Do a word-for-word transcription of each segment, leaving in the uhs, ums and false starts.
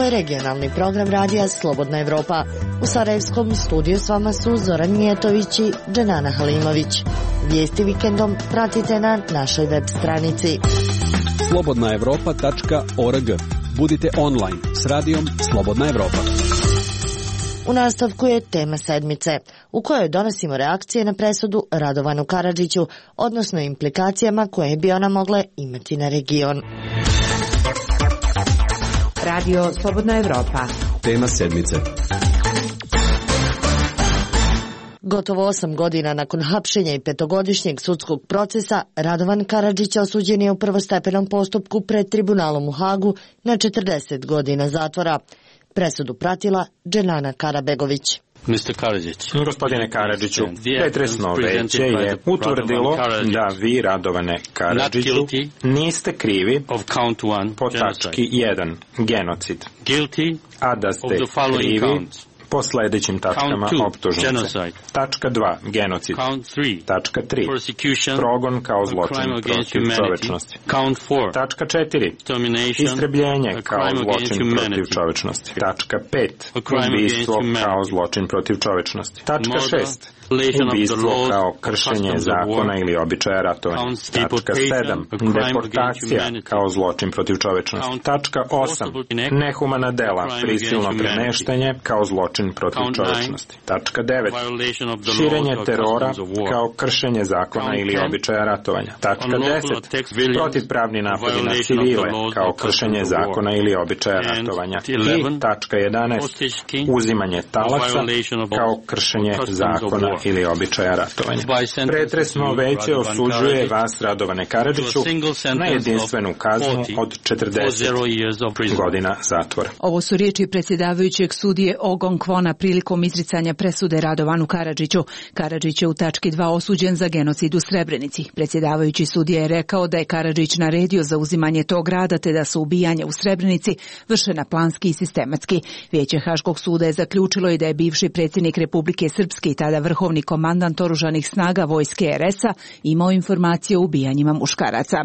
Ovo je regionalni program radija Slobodna Evropa. U Sarajevskom studiju s vama su Zoran Mijetović i Dženana Halimović. Vijesti vikendom pratite na našoj web stranici slobodna evropa tačka org. Budite online s radijom Slobodna Evropa. U nastavku je tema sedmice, u kojoj donosimo reakcije na presudu Radovanu Karadžiću, odnosno implikacijama koje bi ona mogle imati na region. Radio Slobodna Evropa. Tema sedmice. Gotovo osam godina nakon hapšenja i petogodišnjeg sudskog procesa, Radovan Karadžić osuđen je u prvostepenom postupku pred tribunalom u Hagu na četrdeset godina zatvora. Presudu pratila Dženana Karabegović. mister Karadžić. Gospodine Karadžiću, pretresno veće je utvrdilo da vi, Radovane Karadžiću, niste krivi po tački jedan, genocid, a da ste krivi po sledećim tačkama optužnice. Tačka dva, genocid. Tačka tri, progon kao zločin protiv čovečnosti. Tačka četiri, istrebljenje kao zločin protiv čovečnosti. Tačka pet, ubistvo kao zločin protiv čovečnosti. Tačka šest, ubistvo kao kršenje zakona ili običaja ratovanja. Tačka sedam, deportacija kao zločin protiv čovečnosti. Tačka osam, nehumana dela, prisilno premeštanje kao zločin protiv čovečnosti. Tačka devet, širenje terora kao kršenje zakona ili običaja ratovanja. Tačka deset, protivpravni napadi na civile kao kršenje zakona ili običaja ratovanja. I tačka jedanaest, uzimanje talaca kao kršenje zakona ili običaja ratovanja. Pretresno veće osuđuje vas, Radovane Karadžiću, na jedinstvenu kaznu od četrdeset godina zatvora. Ovo su riječi predsjedavajućeg sudije Ogon Kvona prilikom izricanja presude Radovanu Karadžiću. Karadžić je u tački dva osuđen za genocid u Srebrenici. Predsjedavajući sudija je rekao da je Karadžić naredio za uzimanje tog grada te da su ubijanja u Srebrenici vršena planski i sistematski. Vijeće Haškog suda je zaključilo i da je bivši predsjednik Republike Srpske i tada vrhovni komandant oružanih snaga vojske er es a imao informacije o ubijanjima muškaraca.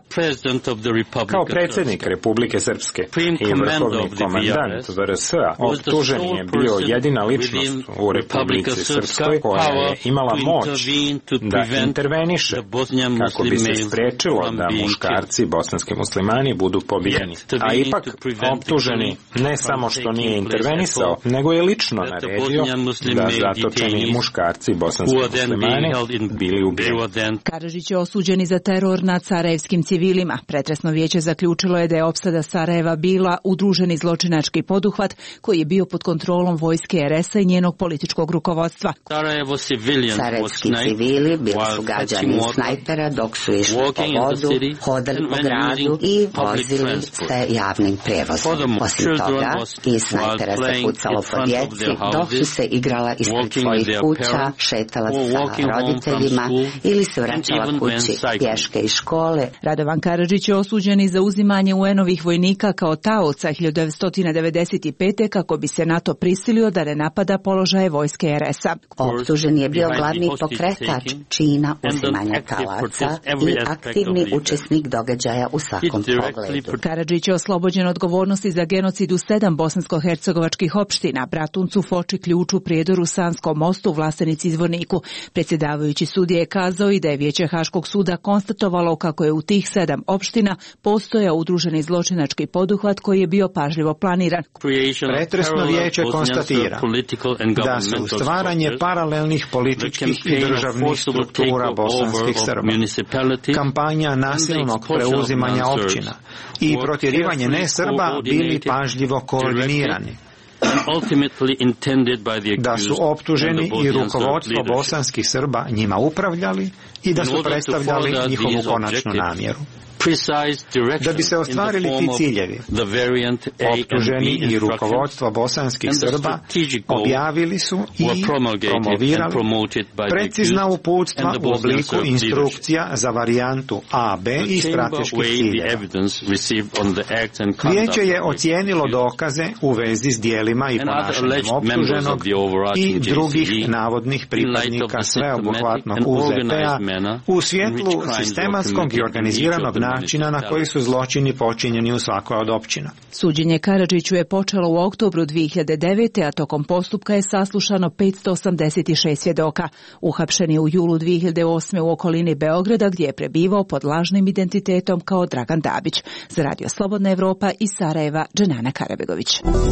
Kao predsjednik Republike Srpske i vrhovni komandant ve er es a optužen je bio jedina ličnost u Republici Srpskoj koja je imala moć da interveniše kako bi se sprečilo da muškarci bosanski muslimani budu pobijeni. A ipak optuženi ne samo što nije intervenisao, nego je lično naredio da zatočeni muškarci bosanski muslimani bili ubijeni. Karadžić je osuđen za teror nad sarajevskim civilima. Pretresno vijeće zaključilo je da je opsada Sarajeva bila udruženi zločinački poduhvat koji je bio pod kontrolom vojske er es a i njenog političkog rukovodstva. Sarajevski civili bili su gađani iz snajpera dok su išli po vodu, hodali po gradu i vozili se javnim prevozom. Osim toga, iz snajpera se pucalo po djeci dok su se igrala ispred svojih kuća, šetala sa roditeljima ili se vraćala kući pješke iz škole. Radovan Karadžić je osuđen i za uzimanje u enovih vojnika kao taoca hiljadu devetsto devedeset pete kako bi se NATO prisilio da ne napada položaje vojske er es a. Optužen je bio glavni pokretač čina uzimanja talaca i aktivni učesnik događaja u svakom pogledu. Karadžić je oslobođen odgovornosti za genocid u sedam bosansko-hercegovačkih opština, Bratuncu, Foči, Ključu, Prijedoru, Sanskom mostu, Vlasenici, Zvorniku. Predsjedavajući sudija je kazao i da je Vijeće Haškog suda konstatovalo kako je u tih sedam opština postojao udruženi zločinački poduhvat koji je bio pažljivo planiran. Pretresno vijeće konstatira da su stvaranje paralelnih političkih i državnih struktura bosanskih Srba, kampanja nasilnog preuzimanja općina i protjerivanje ne-Srba bili pažljivo koordinirani. Da su optuženi i rukovodstvo bosanskih Srba njima upravljali i da su predstavljali njihovu konačnu namjeru. Da bi se ostvarili ti ciljevi, optuženi i rukovodstvo bosanskih Srba objavili su i promovirali precizna uputstva u obliku instrukcija za varijantu A, B i strateških ciljeva. Vijeće je ocijenilo dokaze u vezi s dijelima i ponašanjem optuženog i drugih navodnih pripadnika sveobuhvatnog u ze pe a u svjetlu sistematskog i organiziranog načina na koji su zločini počinjeni u svakoj od općina. Suđenje Karadžiću je počelo u oktobru dvije hiljade devete. a tokom postupka je saslušano petsto osamdeset šest svjedoka. Uhapšen je u julu dvije hiljade osme. u okolini Beograda gdje je prebivao pod lažnim identitetom kao Dragan Dabić. Za Radio Slobodna Evropa iz Sarajeva, Dženana Karabegović.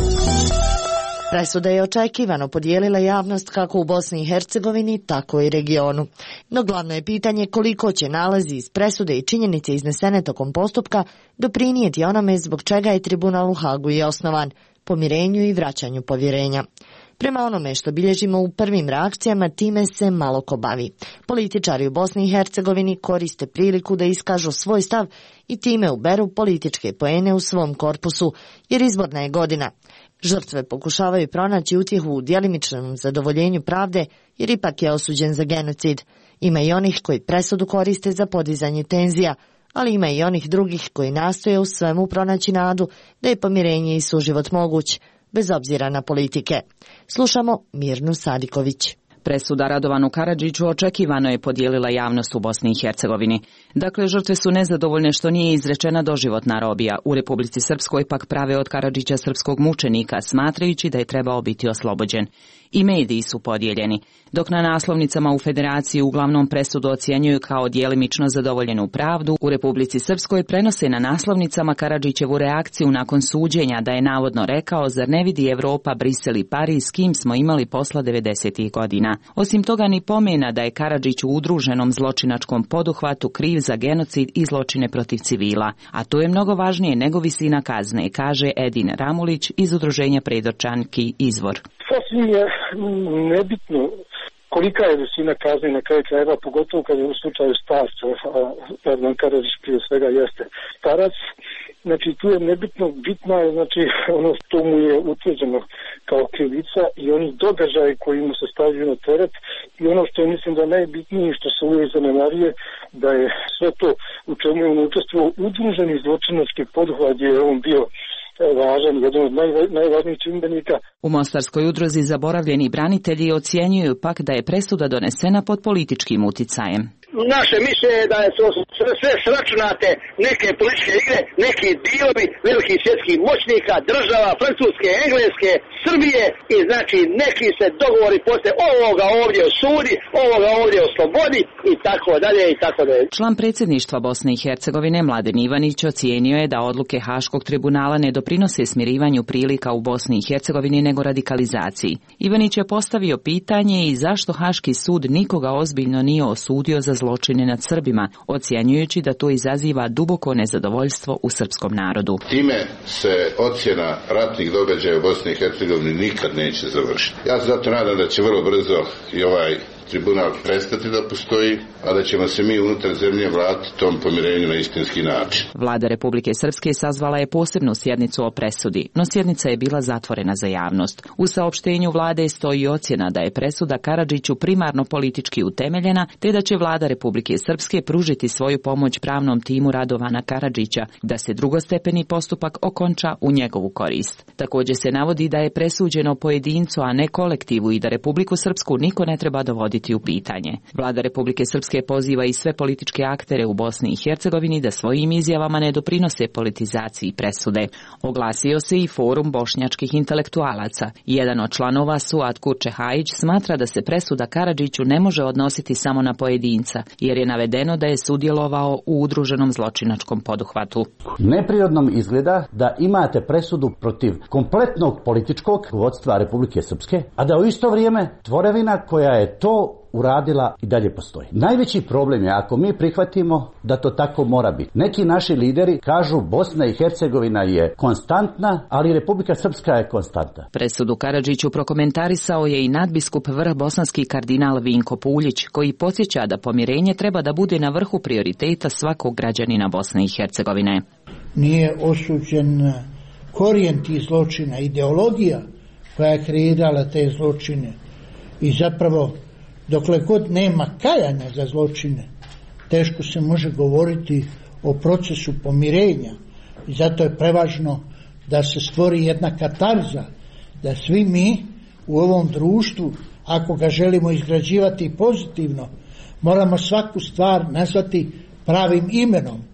Presuda je očekivano podijelila javnost kako u Bosni i Hercegovini, tako i regionu. No glavno je pitanje koliko će nalazi iz presude i činjenice iznesene tokom postupka doprinijeti onome zbog čega je tribunal u Hagu i osnovan, pomirenju i vraćanju povjerenja. Prema onome što bilježimo u prvim reakcijama, time se malo ko bavi. Političari u Bosni i Hercegovini koriste priliku da iskažu svoj stav i time uberu političke poene u svom korpusu, jer izborna je godina. Žrtve pokušavaju pronaći utjehu u djelimičnom zadovoljenju pravde, jer ipak je osuđen za genocid. Ima i onih koji presudu koriste za podizanje tenzija, ali ima i onih drugih koji nastoje u svemu pronaći nadu da je pomirenje i suživot moguć, bez obzira na politike. Slušamo Mirnu Sadiković. Presuda Radovanu Karadžiću očekivano je podijelila javnost u Bosni i Hercegovini. Dakle, žrtve su nezadovoljne što nije izrečena doživotna robija. U Republici Srpskoj pak prave od Karadžića srpskog mučenika, smatrajući da je trebao biti oslobođen. I mediji su podijeljeni. Dok na naslovnicama u Federaciji uglavnom presudu ocjenjuju kao djelimično zadovoljenu pravdu, u Republici Srpskoj prenose na naslovnicama Karadžićevu reakciju nakon suđenja da je navodno rekao: zar ne vidi Evropa, Brisel i Pariz s kim smo imali posla devedesetih godina. Osim toga ni pomena da je Karadžić u udruženom zločinačkom poduhvatu kriv za genocid i zločine protiv civila. A to je mnogo važnije nego visina kazne, kaže Edin Ramulić iz udruženja Predorčanki Izvor. Sasvim je nebitno kolika je visina kazne na kraju krajeva, pogotovo kad je u slučaju starca, a Radovan Karadžić prije svega jeste starac. Znači tu je nebitno, bitno je znači ono što mu je utvrđeno kao krivica i oni događaji koji mu se stavljaju na teret i ono što je mislim da najbitnije što se uvijek zanemarije, da je sve to u čemu je on učestvovao udruženi zločinački poduhvat gdje je on bio važan, jedan od naj, najvažnijih čimbenika. U Mostarskoj udruzi Zaboravljeni branitelji ocjenjuju pak da je presuda donesena pod političkim uticajem. Naše mišljenje je da su sve sračunate neke političke igre, neki dilovi velikih svjetskih moćnika, država, Francuske, Engleske, Srbije i znači neki se dogovori poslije ovoga ovdje osudi, ovoga ovdje oslobodi i tako dalje i tako dalje. Član predsjedništva Bosne i Hercegovine Mladen Ivanić ocijenio je da odluke Haškog tribunala ne doprinose smirivanju prilika u Bosni i Hercegovini nego radikalizaciji. Ivanić je postavio pitanje i zašto Haški sud nikoga ozbiljno nije osudio za zločine nad Srbima, ocjenjujući da to izaziva duboko nezadovoljstvo u srpskom narodu. Time se ocjena ratnih događaja u Bosni i Hercegovini nikad neće završiti. Ja se zato nadam da će vrlo brzo i ovaj tribunal prestati da postoji, a da ćemo se mi unutar zemlje vratiti tom pomirenju na istinski način. Vlada Republike Srpske sazvala je posebnu sjednicu o presudi, no sjednica je bila zatvorena za javnost. U saopštenju vlade stoji ocjena da je presuda Karadžiću primarno politički utemeljena, te da će Vlada Republike Srpske pružiti svoju pomoć pravnom timu Radovana Karadžića, da se drugostepeni postupak okonča u njegovu korist. Također se navodi da je presuđeno pojedincu, a ne kolektivu i da Republiku Srpsku niko ne treba dovoditi u pitanje. Vlada Republike Srpske poziva i sve političke aktere u Bosni i Hercegovini da svojim izjavama ne doprinose politizaciji presude. Oglasio se i Forum bošnjačkih intelektualaca. Jedan od članova, Suad Kurčehajić, smatra da se presuda Karadžiću ne može odnositi samo na pojedinca, jer je navedeno da je sudjelovao u udruženom zločinačkom poduhvatu. Neprirodnom izgleda da imate presudu protiv kompletnog političkog vodstva Republike Srpske, a da u isto vrijeme tvorevina koja je to uradila i dalje postoji. Najveći problem je ako mi prihvatimo da to tako mora biti. Neki naši lideri kažu Bosna i Hercegovina je konstantna, ali Republika Srpska je konstantna. Presudu Karadžiću prokomentarisao je i nadbiskup vrh bosanski kardinal Vinko Puljić, koji podsjeća da pomirenje treba da bude na vrhu prioriteta svakog građanina Bosne i Hercegovine. Nije osuđen korijen tih zločina, ideologija koja je kreirala te zločine i zapravo dokle god nema kajanja za zločine, teško se može govoriti o procesu pomirenja i zato je prevažno da se stvori jedna katarza, da svi mi u ovom društvu, ako ga želimo izgrađivati pozitivno, moramo svaku stvar nazvati pravim imenom.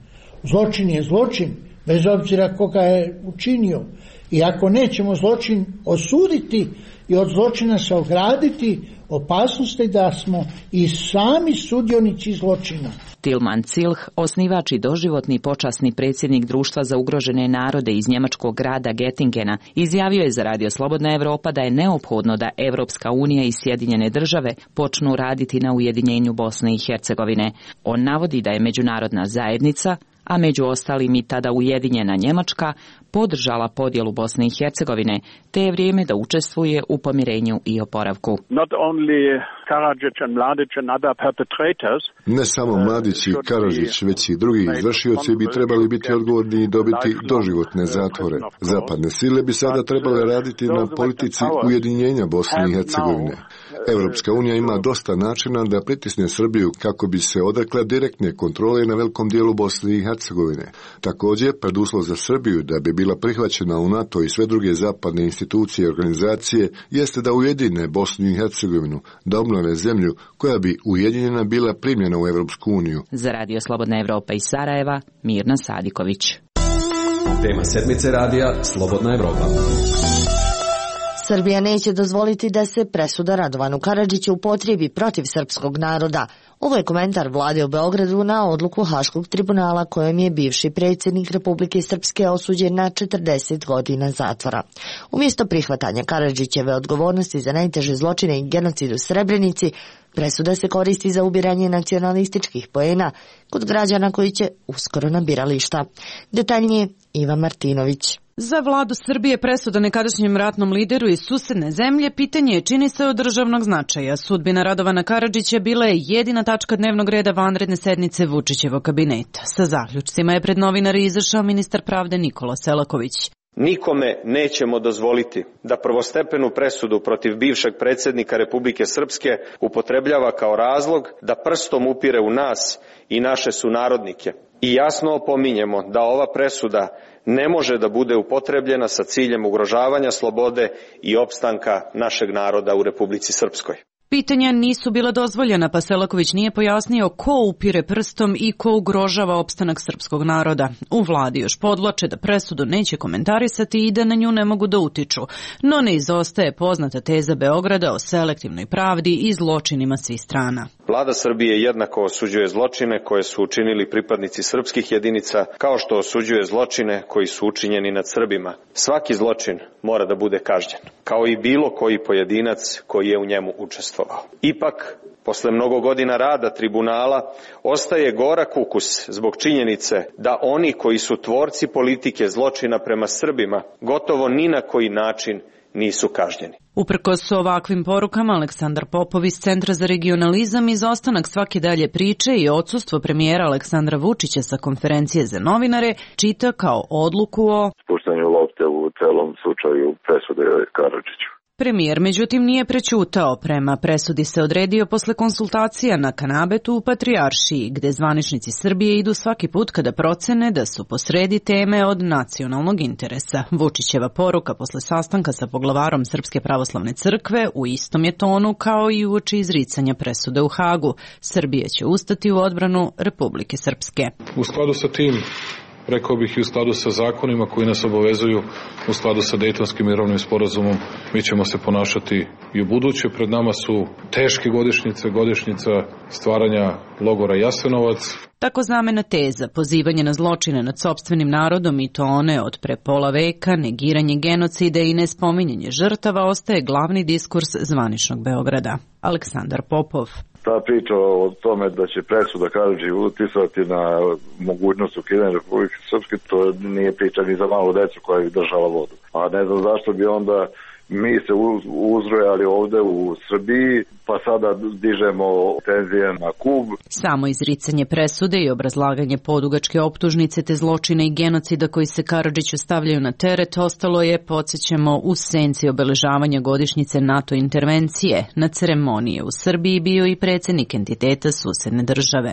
Zločin je zločin, bez obzira koga je učinio. I ako nećemo zločin osuditi i od zločina se ograditi, opasnost je da smo i sami sudionici zločina. Tilman Cilh, osnivač i doživotni počasni predsjednik Društva za ugrožene narode iz njemačkog grada Gettingena, izjavio je za Radio Slobodna Evropa da je neophodno da Evropska unija i Sjedinjene države počnu raditi na ujedinjenju Bosne i Hercegovine. On navodi da je međunarodna zajednica, a među ostalim i tada ujedinjena Njemačka, podržala podjelu Bosne i Hercegovine, te je vrijeme da učestvuje u pomirenju i oporavku. Ne samo Mladić i Karadžić, već i drugi izvršioci bi trebali biti odgovorni i dobiti doživotne zatvore. Zapadne sile bi sada trebale raditi na politici ujedinjenja Bosne i Hercegovine. Evropska unija ima dosta načina da pritisne Srbiju kako bi se odrekla direktne kontrole na velikom dijelu Bosne i Hercegovine. Također, preduslov za Srbiju da bi bila prihvaćena u NATO i sve druge zapadne institucije i organizacije jeste da ujedine Bosnu i Hercegovinu, da obnove zemlju koja bi ujedinjena bila primljena u Evropsku uniju. Za Radio Slobodna Evropa iz Sarajeva, Mirna Sadiković. Tema sedmice radija Slobodna Evropa. Srbija neće dozvoliti da se presuda Radovanu Karadžiću upotrijebi protiv srpskog naroda. Ovo je komentar vlade u Beogradu na odluku Haškog tribunala kojem je bivši predsjednik Republike Srpske osuđen na četrdeset godina zatvora. Umjesto prihvatanja Karadžićeve odgovornosti za najteže zločine i genocid u Srebrenici, presuda se koristi za ubiranje nacionalističkih poena kod građana koji će uskoro na birališta. Detaljnije Iva Martinović. Za vladu Srbije presuda nekadašnjem ratnom lideru iz susedne zemlje pitanje je čini se od državnog značaja. Sudbina Radovana Karadžića bila je jedina tačka dnevnog reda vanredne sednice Vučićevog kabineta. Sa zaključcima je pred novinari izašao ministar pravde Nikola Selaković. Nikome nećemo dozvoliti da prvostepenu presudu protiv bivšeg predsjednika Republike Srpske upotrebljava kao razlog da prstom upire u nas i naše sunarodnike. I jasno opominjemo da ova presuda ne može da bude upotrebljena sa ciljem ugrožavanja slobode i opstanka našeg naroda u Republici Srpskoj. Pitanja nisu bila dozvoljena, pa Selaković nije pojasnio ko upire prstom i ko ugrožava opstanak srpskog naroda. U vladi još podvlače da presudu neće komentarisati i da na nju ne mogu da utiču, no ne izostaje poznata teza Beograda o selektivnoj pravdi i zločinima svih strana. Vlada Srbije jednako osuđuje zločine koje su učinili pripadnici srpskih jedinica, kao što osuđuje zločine koji su učinjeni nad Srbima. Svaki zločin mora da bude kažnjen, kao i bilo koji pojedinac koji je u njemu učestvovao. Ipak, posle mnogo godina rada tribunala, ostaje gorak ukus zbog činjenice da oni koji su tvorci politike zločina prema Srbima gotovo ni na koji način nisu kažnjeni. Uprkos ovakvim porukama, Aleksandar Popov iz Centra za regionalizam izostanak svake dalje priče i odsustvo premijera Aleksandra Vučića sa konferencije za novinare čita kao odluku o spuštanju lopte u celom slučaju presude Karadžiću. Premijer, međutim, nije prećutao. Prema presudi se odredio posle konsultacija na Kanabetu u Patrijaršiji, gde zvaničnici Srbije idu svaki put kada procene da su posredi teme od nacionalnog interesa. Vučićeva poruka posle sastanka sa poglavarom Srpske pravoslavne crkve u istom je tonu kao i uoči izricanja presude u Hagu. Srbija će ustati u odbranu Republike Srpske. U skladu sa tim, rekao bih i u skladu sa zakonima koji nas obavezuju, u skladu sa Dejtonskim mirovnim sporazumom, mi ćemo se ponašati i u buduće. Pred nama su teške godišnjice, godišnjica stvaranja logora Jasenovac. Tako zamena teza, pozivanje na zločine nad sopstvenim narodom i to one od pre pola veka, negiranje genocida i nespominjanje žrtava ostaje glavni diskurs zvaničnog Beograda. Aleksandar Popov. Ta priča o tome da će presuda Karadžić uticati na mogućnost ukidanja Republike Srpske, to nije priča ni za malu decu koja je držala vodu. A ne znam zašto bi onda mi se uzrojali ovde u Srbiji, pa sada dižemo tenzije na Kub. Samo izricanje presude i obrazlaganje podugačke optužnice te zločine i genocida koji se Karadžiću stavljaju na teret ostalo je, podsjećamo, u senci obeležavanja godišnjice NATO intervencije. Na ceremonije u Srbiji bio i predsjednik entiteta susedne države. To je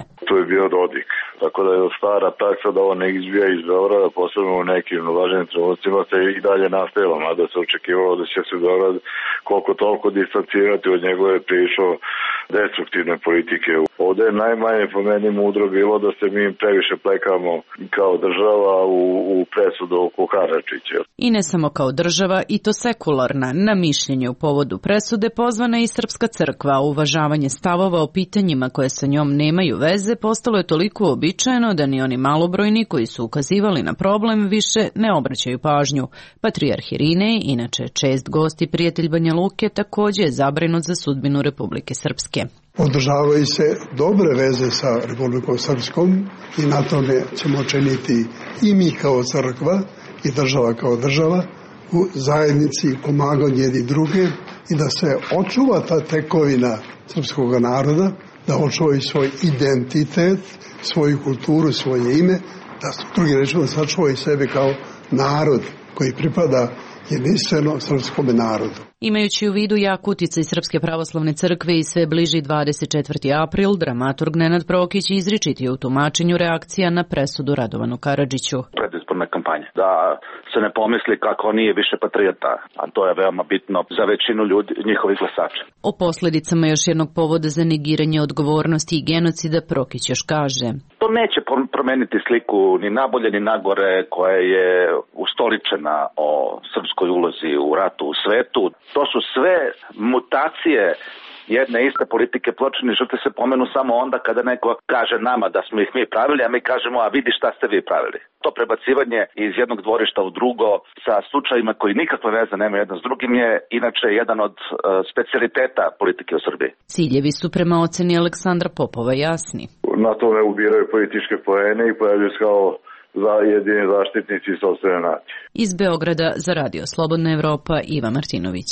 bio Dodik. Tako da je stara praksa da on ne izbija iz Beograda, posebno u nekim važnim trenucima se i dalje nastavila, mada se očekivalo da će se Beograd koliko toliko distancirati od njegove priče destruktivne politike. Ovde je najmanje po meni mudro bilo da se mi previše plekamo kao država u, u presudu oko Karadžića. I ne samo kao država, i to sekularna. Na mišljenje u povodu presude pozvana i Srpska crkva. Uvažavanje stavova o pitanjima koje sa njom nemaju veze postalo je toliko uobičajeno da ni oni malobrojni koji su ukazivali na problem više ne obraćaju pažnju. Patrijarh Irinej, inače čest gost i prijatelj Banja Luke, takođe je zabrinut za sudbinu Republike Srpske. Održavaju se dobre veze sa Republikom Srpskom i na tome ćemo činiti i mi kao crkva i država kao država u zajednici pomaganju jedni druge i da se očuva ta tekovina srpskog naroda, da očuvaju svoj identitet, svoju kulturu, svoje ime, da drugi rečeno sačuvaju sebe kao narod koji pripada jedinstveno srpskom narodu. Imajući u vidu jak uticaj Srpske pravoslavne crkve i sve bliži dvadeset četvrti april, dramaturg Nenad Prokić izričit je u tumačenju reakcija na presudu Radovanu Karadžiću. Predizborna kampanja. Da se ne pomisli kako nije više patriota, a to je veoma bitno za većinu ljudi, njihovih glasača. O posledicama još jednog povoda za negiranje odgovornosti i genocida Prokić još kaže. To neće promeniti sliku ni nabolje ni nagore koja je ustoličena o srpskoj ulozi u ratu u svetu. To su sve mutacije jedne iste politike. Pločani žrtve se pomenu samo onda kada neko kaže nama da smo ih mi pravili, a mi kažemo a vidi šta ste vi pravili. To prebacivanje iz jednog dvorišta u drugo sa slučajima koji nikakve veze nemaju jedno s drugim je inače jedan od uh, specijaliteta politike u Srbiji. Ciljevi su prema oceni Aleksandra Popova jasni. Na tome ubiraju političke poene i pojavljaju se kao za jedini zaštitnici sopstvene nacije. Iz Beograda za Radio Slobodna Evropa Iva Martinović.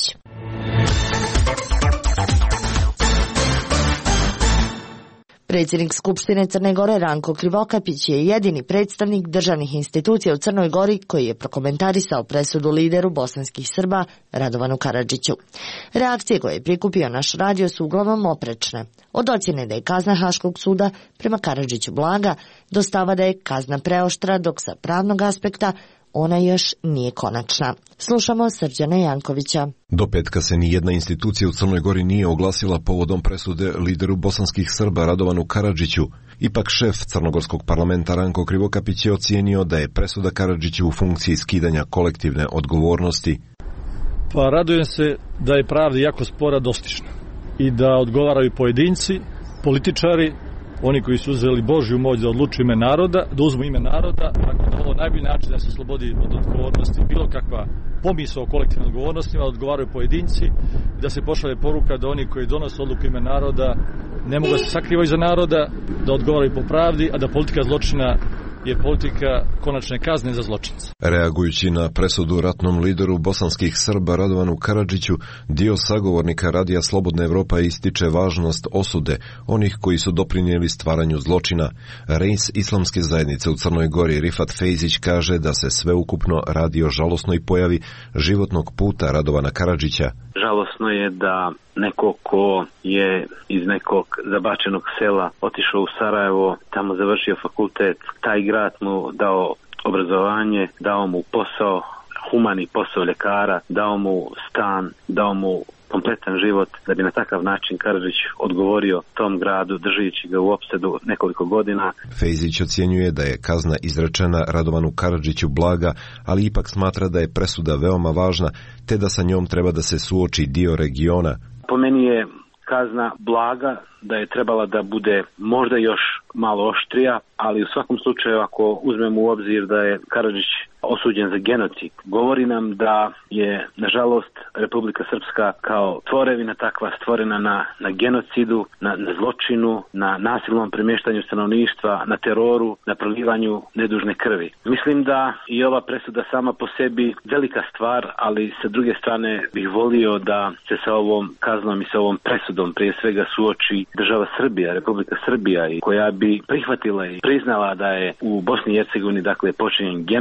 Predsjednik Skupštine Crne Gore Ranko Krivokapić je jedini predstavnik državnih institucija u Crnoj Gori koji je prokomentarisao presudu lideru bosanskih Srba Radovanu Karadžiću. Reakcije koje je prikupio naš radio su uglavnom oprečne. Od ocjene da je kazna Haškog suda prema Karadžiću blaga do stava da je kazna preoštra, dok sa pravnog aspekta ona još nije konačna. Slušamo Srđana Jankovića. Do petka se ni jedna institucija u Crnoj Gori nije oglasila povodom presude lideru bosanskih Srba Radovanu Karadžiću. Ipak šef crnogorskog parlamenta Ranko Krivokapić je ocijenio da je presuda Karadžiću u funkciji skidanja kolektivne odgovornosti. Pa radujem se da je pravda jako spora dostižna i da odgovaraju pojedinci, političari, oni koji su uzeli Božju moć da odlučuju ime naroda, da uzmu ime naroda, tako da ovo najbolji način da se oslobodi od odgovornosti, bilo kakva pomisao o kolektivnim odgovornostima, da odgovaraju pojedinci i da se pošalje poruka da oni koji donose odluku ime naroda ne mogu da se sakrivaju za naroda, da odgovaraju po pravdi, a da politika zločina je politika konačne kazne za zločince. Reagujući na presudu ratnom lideru bosanskih Srba Radovanu Karadžiću, dio sagovornika Radija Slobodna Evropa ističe važnost osude onih koji su doprinijeli stvaranju zločina. Reis islamske zajednice u Crnoj Gori Rifat Fejzić kaže da se sveukupno radi o žalosnoj pojavi životnog puta Radovana Karadžića. Žalosno je da neko ko je iz nekog zabačenog sela otišao u Sarajevo, tamo završio fakultet, taj grad mu dao obrazovanje, dao mu posao, humani posao ljekara, dao mu stan, dao mu kompletan život, da bi na takav način Karadžić odgovorio tom gradu, držeći ga u opsedu nekoliko godina. Fejzić ocjenjuje da je kazna izrečena Radovanu Karadžiću blaga, ali ipak smatra da je presuda veoma važna, te da sa njom treba da se suoči dio regiona. Po meni je kazna blaga, da je trebala da bude možda još malo oštrija, ali u svakom slučaju ako uzmemo u obzir da je Karadžić osuđen za genocid, govori nam da je nažalost Republika Srpska kao tvorevina takva stvorena na, na genocidu, na, na zločinu, na nasilnom premještanju stanovništva, na teroru, na prolivanju nedužne krvi. Mislim da i ova presuda sama po sebi velika stvar, ali sa druge strane bih volio da se sa ovom kaznom i sa ovom presudom prije svega suoči država Srbija, Republika Srbija, koja bi prihvatila i priznala da je u Bosni i Hercegovini dakle počinjen genocid,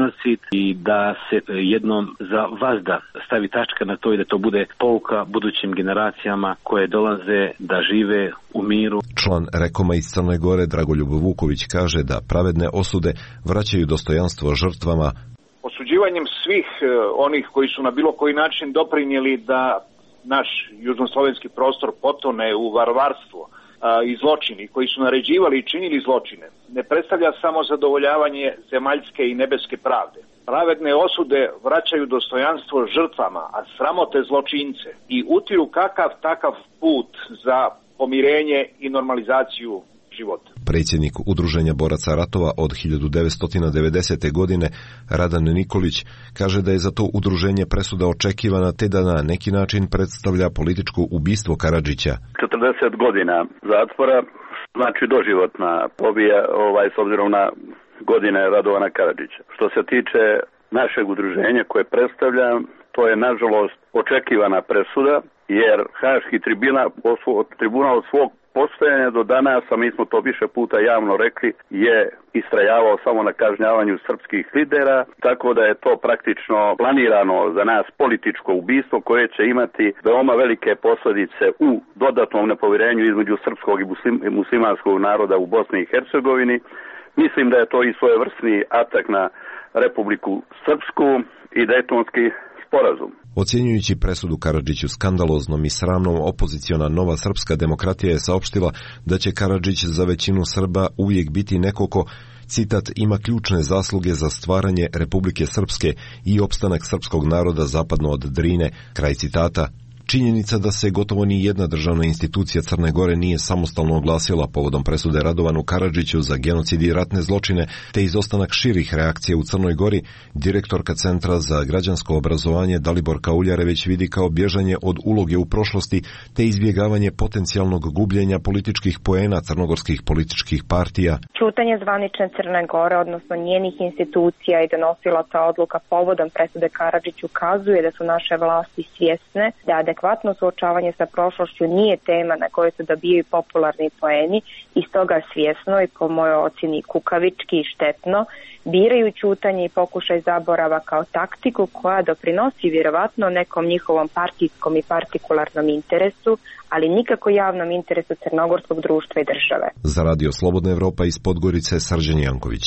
i da se jednom za vazda stavi tačka na to i da to bude pouka budućim generacijama koje dolaze da žive u miru. Član Rekoma iz Crne Gore Dragoljub Vuković kaže da pravedne osude vraćaju dostojanstvo žrtvama. Osuđivanjem svih onih koji su na bilo koji način doprinijeli da naš južnoslovenski prostor potone u varvarstvo i zločini koji su naređivali i činili zločine ne predstavlja samo zadovoljavanje zemaljske i nebeske pravde. Pravedne osude vraćaju dostojanstvo žrtvama, a sramote zločince i utiru kakav takav put za pomirenje i normalizaciju života. Predsjednik Udruženja boraca ratova od hiljadu devetsto devedesete. godine Radan Nikolić kaže da je za to udruženje presuda očekivana te da na neki način predstavlja političko ubistvo Karadžića. četrdeset godina zatvora znači doživotna pobija ovaj, s obzirom na godine Radovana Karadžića. Što se tiče našeg udruženja koje predstavljam, to je nažalost očekivana presuda, jer Haški tribunal, tribunal svog postojanja do danas, a mi smo to više puta javno rekli, je istrajavao samo na kažnjavanju srpskih lidera, tako da je to praktično planirano za nas političko ubistvo koje će imati veoma velike posljedice u dodatnom nepovjerenju između srpskog i muslimanskog naroda u Bosni i Hercegovini. Mislim da je to i svojevrsni atak na Republiku Srpsku i Dejtonski sporazum. Ocjenjujući presudu Karadžiću skandaloznom i sramnom, opoziciona Nova srpska demokratija je saopštila da će Karadžić za većinu Srba uvijek biti neko ko, citat, ima ključne zasluge za stvaranje Republike Srpske i opstanak srpskog naroda zapadno od Drine, kraj citata. Činjenica da se gotovo ni jedna državna institucija Crne Gore nije samostalno oglasila povodom presude Radovanu Karadžiću za genocid i ratne zločine, te izostanak širih reakcija u Crnoj Gori, direktorka Centra za građansko obrazovanje Daliborka Uljarević vidi kao bježanje od uloge u prošlosti te izbjegavanje potencijalnog gubljenja političkih poena crnogorskih političkih partija. Ćutanje zvanične Crne Gore, odnosno njenih institucija i donosilaca odluka povodom presude Karadžiću ukazuje da su naše vlasti svjesne da adekvatno suočavanje sa prošlošću nije tema na kojoj se dobijaju popularni poeni i stoga svjesno i po mojoj ocjeni kukavički i štetno biraju ćutanje i pokušaj zaborava kao taktiku koja doprinosi vjerovatno nekom njihovom partijskom i partikularnom interesu, ali nikako javnom interesu crnogorskog društva i države. Za Radio Slobodna Evropa iz Podgorice Srđan Janković.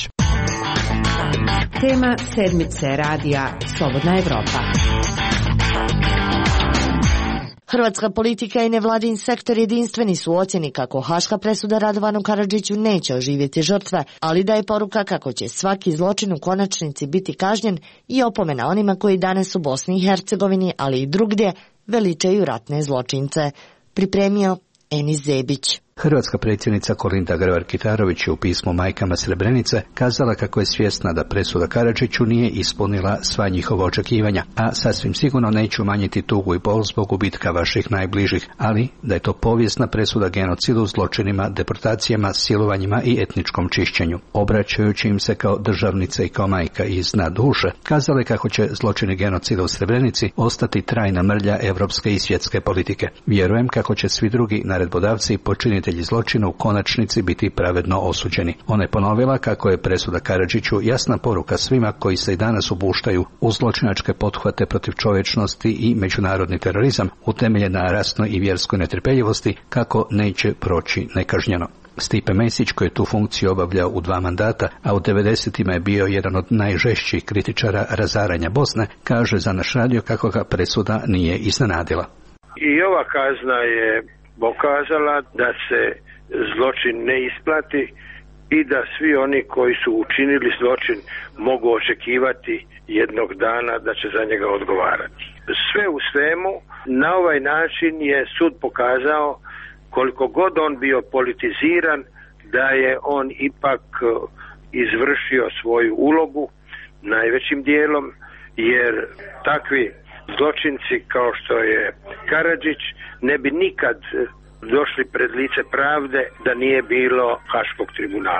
Tema sedmice Radija Slobodna Evropa. Hrvatska politika i nevladin sektor jedinstveni su u ocjeni kako haška presuda Radovanu Karadžiću neće oživjeti žrtve, ali da je poruka kako će svaki zločin u konačnici biti kažnjen i opomena onima koji danas u Bosni i Hercegovini, ali i drugdje, veličaju ratne zločince. Pripremio Enis Zebić. Hrvatska predsjednica Kolinda Grabar-Kitarović je u pismu Majkama Srebrenice kazala kako je svjesna da presuda Karadžiću nije ispunila sva njihova očekivanja, a sasvim sigurno neće umanjiti tugu i bol zbog gubitka vaših najbližih, ali da je to povijesna presuda genocidu, zločinima, deportacijama, silovanjima i etničkom čišćenju. Obraćajući im se kao državnica i kao majka iz dna duše, kazala je kako će zločini genocida u Srebrenici ostati trajna mrlja evropske i svjetske politike. Vjerujem kako će svi drugi naredbodavci i počinitelji zločina u konačnici biti pravedno osuđeni. Ona je ponovila kako je presuda Karadžiću jasna poruka svima koji se i danas ubuštaju u zločinačke pothvate protiv čovječnosti i međunarodni terorizam utemeljen na rasnoj i vjerskoj netrpeljivosti, kako neće proći nekažnjeno. Stipe Mesić, koji je tu funkciju obavljao u dva mandata, a u devedesetima je bio jedan od najžešćih kritičara razaranja Bosne, kaže za naš radio kako ga presuda nije iznenadila. I ova kazna je pokazala da se zločin ne isplati i da svi oni koji su učinili zločin mogu očekivati jednog dana da će za njega odgovarati. Sve u svemu, na ovaj način je sud pokazao koliko god on bio politiziran, da je on ipak izvršio svoju ulogu najvećim dijelom, jer takvi zločinci kao što je Karadžić ne bi nikad došli pred lice pravde da nije bilo Haškog tribunala.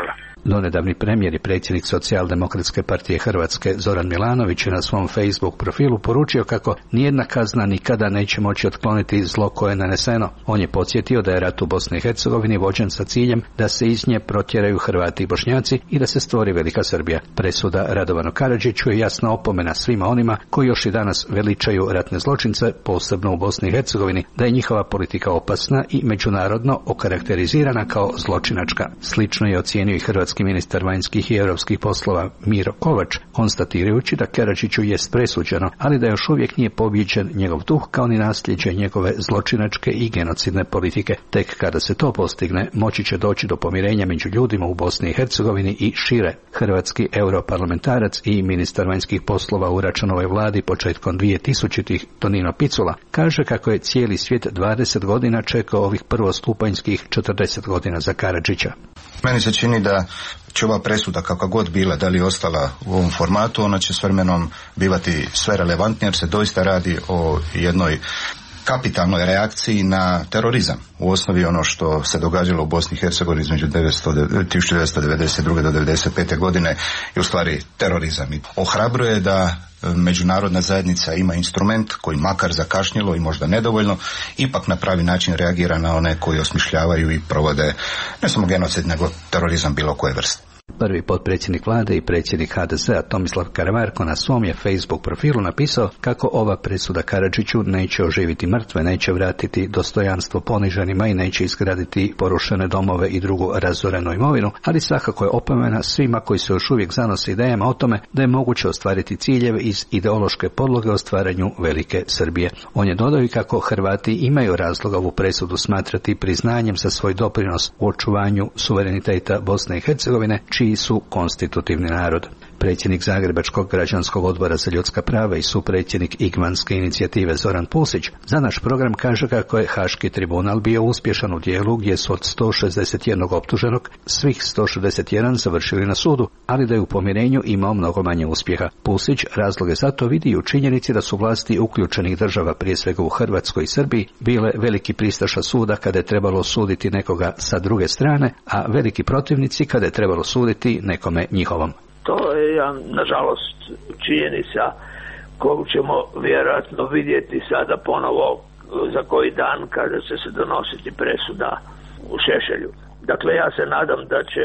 Donedavni premijer i predsjednik Socijaldemokratske partije Hrvatske Zoran Milanović je na svom Facebook profilu poručio kako nijedna kazna nikada neće moći otkloniti zlo koje je naneseno. On je podsjetio da je rat u Bosni i Hercegovini vođen sa ciljem da se iz nje protjeraju Hrvati i Bošnjaci i da se stvori Velika Srbija. Presuda Radovanu Karadžiću je jasna opomena svima onima koji još i danas veličaju ratne zločince, posebno u Bosni i Hercegovini, da je njihova politika opasna i međunarodno okarakterizirana kao zločinačka. Slično je ocijenio i hrvatski ministar vanjskih i europskih poslova Miro Kovač, konstatirajući da Karadžiću jest presuđeno, ali da još uvijek nije pobijeđen njegov duh kao ni nasljeđe njegove zločinačke i genocidne politike. Tek kada se to postigne, moći će doći do pomirenja među ljudima u Bosni i Hercegovini i šire. Hrvatski europarlamentarac i ministar vanjskih poslova u Račanovoj vladi početkom dvije tisućitih Tonino Picula kaže kako je cijeli svijet dvadeset godina čekao ovih prvostupanjskih četrdeset godina za Karadžića. Meni se čini da će ova presuda, kakva god bila, da li je ostala u ovom formatu, ona će s vremenom bivati sve relevantnija jer se doista radi o jednoj kapitalnoj reakciji na terorizam. U osnovi ono što se događalo u Bosni i Hercegovini između tisuću devetsto devedeset druge do devedeset pete godine je u stvari terorizam. I ohrabruje da međunarodna zajednica ima instrument koji makar zakašnjelo i možda nedovoljno, ipak na pravi način reagira na one koji osmišljavaju i provode ne samo genocid, nego terorizam bilo koje vrste. Prvi potpredsjednik vlade i predsjednik ha de zea Tomislav Karamarko na svom je Facebook profilu napisao kako ova presuda Karadžiću neće oživiti mrtve, neće vratiti dostojanstvo poniženima i neće izgraditi porušene domove i drugu razorenu imovinu, ali svakako je opomena svima koji se još uvijek zanose idejama o tome da je moguće ostvariti ciljeve iz ideološke podloge o stvaranju Velike Srbije. On je dodao i kako Hrvati imaju razloga ovu presudu smatrati priznanjem za svoj doprinos u očuvanju suvereniteta Bosne i Hercegovine, čiji su konstitutivni narod. Predsjednik Zagrebačkog građanskog odbora za ljudska prava i supredsjednik Igmanske inicijative Zoran Pusić za naš program kaže kako je Haški tribunal bio uspješan u dijelu gdje su od sto šezdeset jednog optuženog svih sto šezdeset jedan završili na sudu, ali da je u pomirenju imao mnogo manje uspjeha. Pusić razloge za to vidi u činjenici da su vlasti uključenih država, prije svega u Hrvatskoj i Srbiji, bile veliki pristaša suda kada je trebalo suditi nekoga sa druge strane, a veliki protivnici kada je trebalo suditi nekome njihovom. To je, nažalost, činjenica koju ćemo vjerojatno vidjeti sada ponovo za koji dan kada će se donositi presuda u Šešelju. Dakle, ja se nadam da će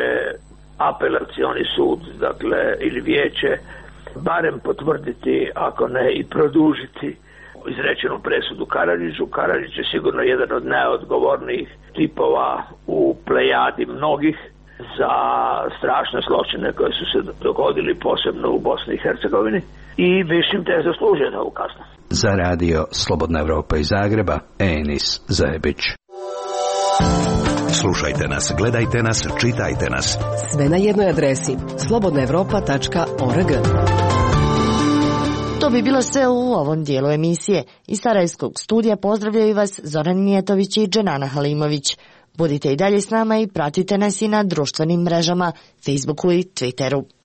apelacioni sud, dakle, ili vijeće, barem potvrditi, ako ne i produžiti izrečenu presudu Karadžiću. Karadžić je sigurno jedan od najodgovornijih tipova u plejadi mnogih za strašne zločine koje su se dogodili posebno u Bosni i Hercegovini i mislim da je zaslužio ovu kaznu. Za radio Slobodna Evropa iz Zagreba, Enis Zajebić. Slušajte nas, gledajte nas, čitajte nas. Sve na jednoj adresi slobodna evropa tačka org. To bi bilo sve u ovom dijelu emisije. Iz Sarajevskog studija pozdravljaju vas Zoran Mijetović i Dženana Halimović. Budite i dalje s nama i pratite nas i na društvenim mrežama, Facebooku i Twitteru.